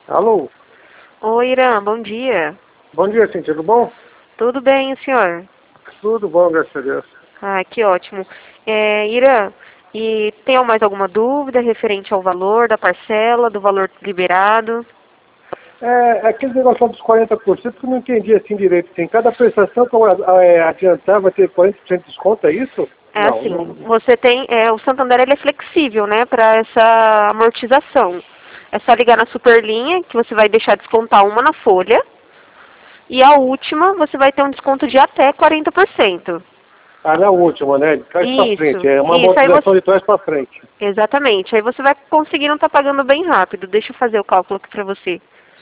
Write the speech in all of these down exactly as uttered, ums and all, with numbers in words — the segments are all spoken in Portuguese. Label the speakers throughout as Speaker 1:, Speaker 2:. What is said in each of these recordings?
Speaker 1: Alô?
Speaker 2: Oi, Irã, bom dia.
Speaker 1: Bom dia, sim, tudo bom?
Speaker 2: Tudo bem, o senhor?
Speaker 1: Tudo bom, graças a Deus.
Speaker 2: Ah, que ótimo. É, Irã, e tem mais alguma dúvida referente ao valor da parcela, do valor liberado?
Speaker 1: É, aquele negócio lá dos quarenta por cento que eu não entendi assim direito. Tem cada prestação que eu é, adiantar vai ter quarenta por cento de desconto, é isso?
Speaker 2: É
Speaker 1: Não,
Speaker 2: assim,
Speaker 1: não.
Speaker 2: você tem, é, o Santander ele é flexível, né, para essa amortização. É só ligar na Superlinha, que você vai deixar descontar uma na folha, e a última você vai ter um desconto de até quarenta por cento.
Speaker 1: Ah, na última, né? De trás pra
Speaker 2: Isso,
Speaker 1: frente. É uma
Speaker 2: isso, aí
Speaker 1: amortização
Speaker 2: você...
Speaker 1: de trás pra frente.
Speaker 2: Exatamente, aí você vai conseguindo estar pagando bem rápido. Deixa eu fazer o cálculo aqui para você.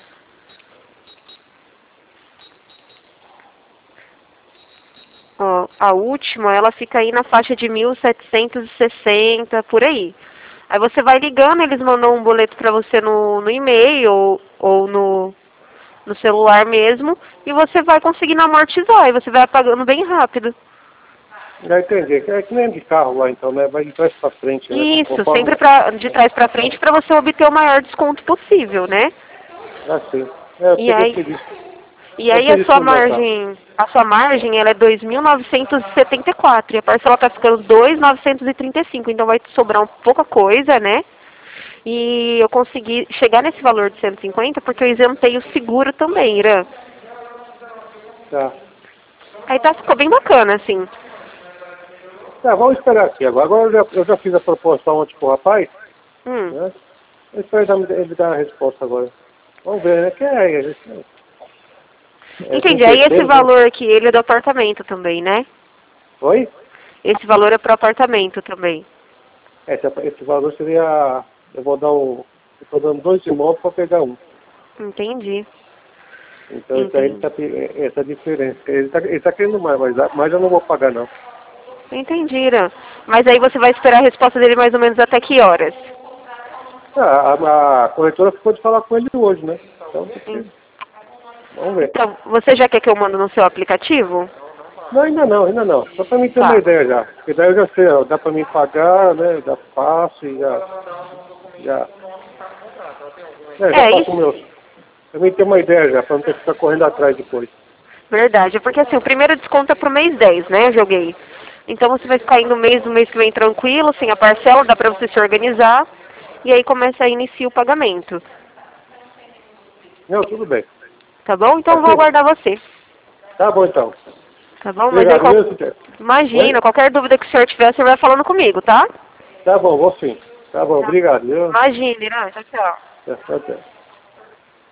Speaker 2: Ó, a última, ela fica aí na faixa de mil setecentos e sessenta, por aí. Aí você vai ligando, eles mandam um boleto para você no, no e-mail ou, ou no, no celular mesmo, e você vai conseguindo amortizar, e você vai pagando bem rápido.
Speaker 1: Já entendi. É que nem de carro lá, então, né? Vai de trás pra frente, né?
Speaker 2: Isso,
Speaker 1: Conforme...
Speaker 2: sempre pra, de trás para frente para você obter o maior desconto possível, né?
Speaker 1: Ah, sim. É, eu
Speaker 2: E
Speaker 1: sei que eu
Speaker 2: aí,
Speaker 1: fiz isso.
Speaker 2: e
Speaker 1: Eu
Speaker 2: aí
Speaker 1: fiz
Speaker 2: a
Speaker 1: isso
Speaker 2: sua
Speaker 1: no meu carro.
Speaker 2: margem, a sua margem ela é dois mil novecentos e setenta e quatro e a parcela está ficando dois mil novecentos e trinta e cinco, então vai te sobrar um pouca coisa, né? E eu consegui chegar nesse valor de cento e cinquenta porque eu isentei o seguro também, Irã.
Speaker 1: Tá.
Speaker 2: Aí tá, ficou bem bacana, assim.
Speaker 1: Tá, vamos esperar aqui agora. Agora eu já, eu já fiz a proposta ontem pro rapaz,
Speaker 2: Hum,
Speaker 1: né? Eu espero ele dar, ele dar a resposta agora. Vamos ver, né? Que é, é, é, tem
Speaker 2: entendi. Aí esse
Speaker 1: certeza, né?
Speaker 2: valor aqui, ele é do apartamento também, né?
Speaker 1: Oi?
Speaker 2: Esse valor é pro apartamento também.
Speaker 1: Esse, esse valor seria... Eu vou dar um... Eu tô dando dois imóveis para pegar um.
Speaker 2: Entendi.
Speaker 1: Então isso aí ele
Speaker 2: Entendi.
Speaker 1: tá, pe- essa diferença. Ele tá, ele tá querendo mais, mas, mas eu não vou pagar não.
Speaker 2: Entendi, Irã. Mas aí você vai esperar a resposta dele mais ou menos até que horas?
Speaker 1: Ah, a, a corretora ficou de falar com ele hoje, né? Então tem
Speaker 2: En-
Speaker 1: que... Vamos ver.
Speaker 2: Então, você já quer que eu mando no seu aplicativo?
Speaker 1: Não, ainda não, ainda não. Só para mim ter uma
Speaker 2: Tá.
Speaker 1: ideia já. Porque daí eu já sei, ó, dá para mim pagar, né? Já faço e já... Já, é, já
Speaker 2: É
Speaker 1: faço o
Speaker 2: isso.
Speaker 1: meu. Pra mim ter uma ideia já, para não ter que ficar correndo atrás depois.
Speaker 2: Verdade. Porque assim, o primeiro desconto é pro mês dez, né? Eu joguei. Então você vai ficar indo mês no mês que vem tranquilo, sem a parcela, dá pra você se organizar. E aí começa a iniciar o pagamento.
Speaker 1: Não, tudo bem.
Speaker 2: Tá bom? Então eu vou
Speaker 1: Aqui,
Speaker 2: aguardar você.
Speaker 1: tá bom então.
Speaker 2: Tá bom? Mas aí
Speaker 1: Obrigado,
Speaker 2: qual...
Speaker 1: viu, Cité? Oi?
Speaker 2: Imagina, qualquer dúvida que o senhor tiver, você vai falando comigo, tá?
Speaker 1: Tá bom, vou sim. Tá bom,
Speaker 2: Tá.
Speaker 1: obrigado, viu?
Speaker 2: Imagina, Irã. Tchau, tchau.
Speaker 1: Até, até.